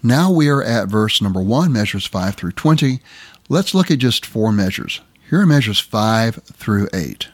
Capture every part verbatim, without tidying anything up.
Now we are at verse number one, measures five through twenty. Let's look at just four measures. Here are measures five through eight.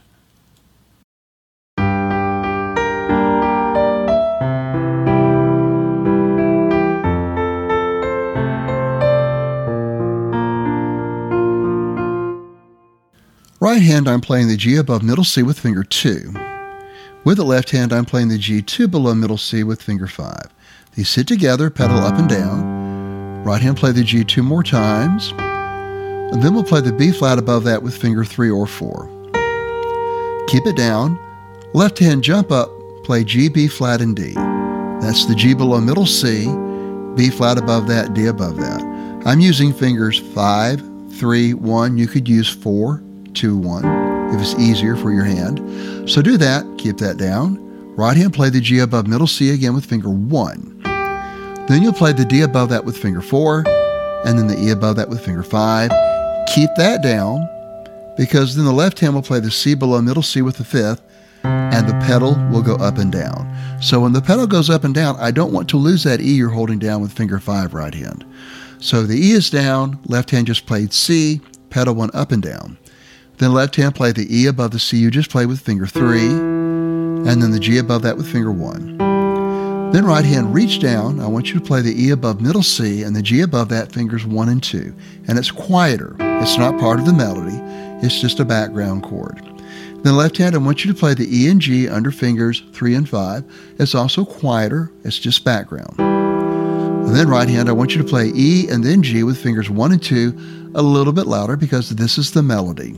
Right hand, I'm playing the G above middle C with finger two. With the left hand, I'm playing the G two below middle C with finger five. These sit together, pedal up and down. Right hand, play the G two more times. And then we'll play the B flat above that with finger three or four. Keep it down. Left hand, jump up, play G, B flat, and D. That's the G below middle C, B flat above that, D above that. I'm using fingers five, three, one. You could use four, two, one, if it's easier for your hand. So do that, keep that down. Right hand, play the G above middle C again with finger one. Then you'll play the D above that with finger four, and then the E above that with finger five. Keep that down, because then the left hand will play the C below middle C with the fifth, and the pedal will go up and down. So when the pedal goes up and down, I don't want to lose that E you're holding down with finger five right hand. So the E is down, left hand just played C, pedal went up and down. Then left hand, play the E above the C you just played with finger three, and then the G above that with finger one. Then right hand, reach down. I want you to play the E above middle C and the G above that, fingers one and two. And it's quieter. It's not part of the melody. It's just a background chord. Then left hand, I want you to play the E and G under fingers three and five. It's also quieter. It's just background. And then right hand, I want you to play E and then G with fingers one and two a little bit louder, because this is the melody.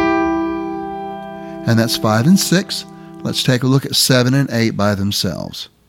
And that's five and six. Let's take a look at seven and eight by themselves.